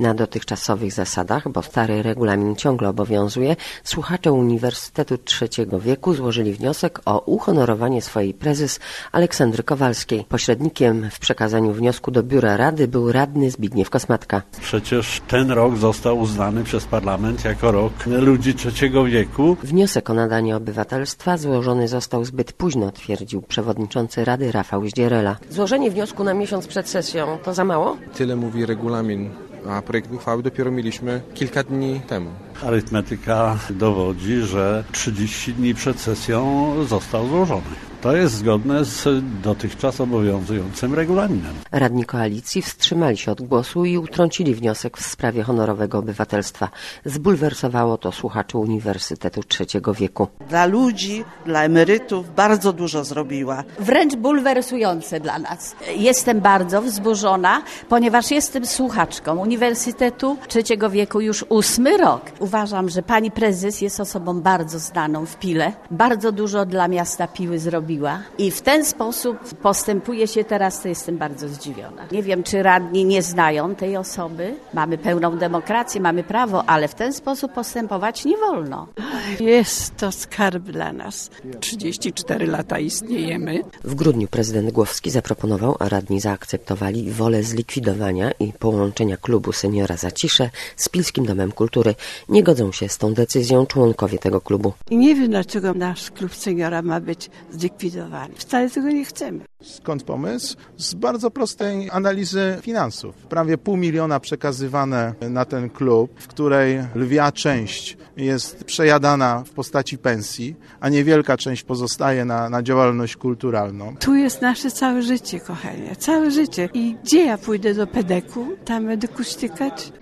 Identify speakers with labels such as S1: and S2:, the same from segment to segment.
S1: Na dotychczasowych zasadach, bo stary regulamin ciągle obowiązuje, słuchacze Uniwersytetu Trzeciego Wieku złożyli wniosek o uhonorowanie swojej prezes Aleksandry Kowalskiej. Pośrednikiem w przekazaniu wniosku do Biura Rady był radny Zbigniew Kosmatka.
S2: Przecież ten rok został uznany przez parlament jako rok ludzi trzeciego wieku.
S1: Wniosek o nadanie obywatelstwa złożony został zbyt późno, twierdził przewodniczący Rady Rafał Zdzierela. Złożenie wniosku na miesiąc przed sesją to za mało?
S3: Tyle mówi regulamin, a projekt uchwały dopiero mieliśmy kilka dni temu.
S2: Arytmetyka dowodzi, że 30 dni przed sesją został złożony. To jest zgodne z dotychczas obowiązującym regulaminem.
S1: Radni koalicji wstrzymali się od głosu i utrącili wniosek w sprawie honorowego obywatelstwa. Zbulwersowało to słuchaczy Uniwersytetu Trzeciego Wieku.
S4: Dla ludzi, dla emerytów bardzo dużo zrobiła.
S5: Wręcz bulwersujące dla nas. Jestem bardzo wzburzona, ponieważ jestem słuchaczką Uniwersytetu Trzeciego Wieku już 8. rok. Uważam, że pani prezes jest osobą bardzo znaną w Pile. Bardzo dużo dla miasta Piły zrobiła. I w ten sposób postępuje się teraz, to jestem bardzo zdziwiona. Nie wiem, czy radni nie znają tej osoby. Mamy pełną demokrację, mamy prawo, ale w ten sposób postępować nie wolno.
S6: Jest to skarb dla nas. 34 lata istniejemy.
S1: W grudniu prezydent Głowski zaproponował, a radni zaakceptowali wolę zlikwidowania i połączenia klubu Seniora Zacisze z Pilskim Domem Kultury. Nie godzą się z tą decyzją członkowie tego klubu.
S6: I nie wiem, dlaczego nasz klub seniora ma być zlikwidowany. Wcale tego nie chcemy.
S7: Skąd pomysł? Z bardzo prostej analizy finansów. Prawie 500 000 przekazywane na ten klub, w której lwia część jest przejadana w postaci pensji, a niewielka część pozostaje na działalność kulturalną.
S6: Tu jest nasze całe życie, kochanie, całe życie. I gdzie ja pójdę do pedeku? Tam będę kuśtykać?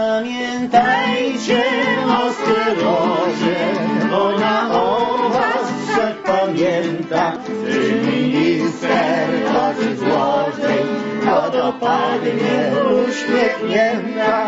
S8: Pamiętajcie o sterozie, ona o was wszak pamięta. Gdy minister oczy złoży, to dopadnie uśmiechnięta.